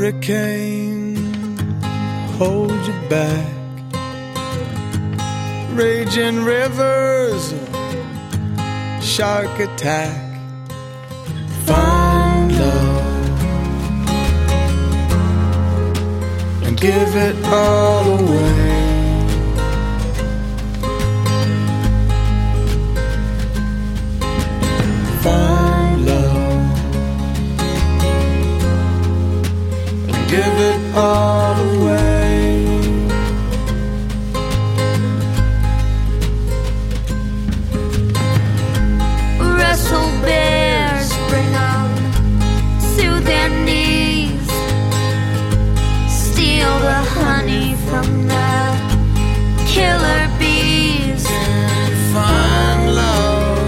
hurricane hold you back, raging rivers, shark attack. Find love and give it all away. Find love and give it all away. Wrestle bears bring them to their knees, steal the honey from the killer bees. Find love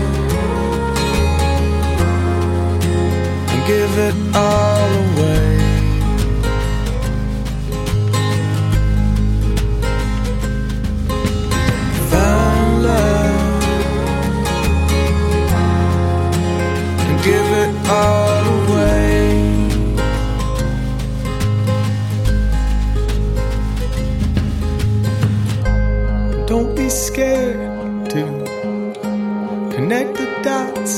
and give it all away. Find love and give it all away. Don't be scared to connect the dots,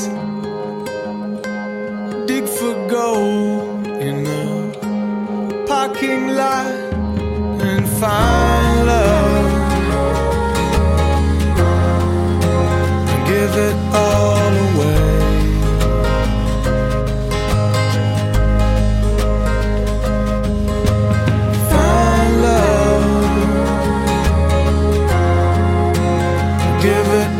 dig for gold in the parking lot, and find love and give it all away. Find love, give it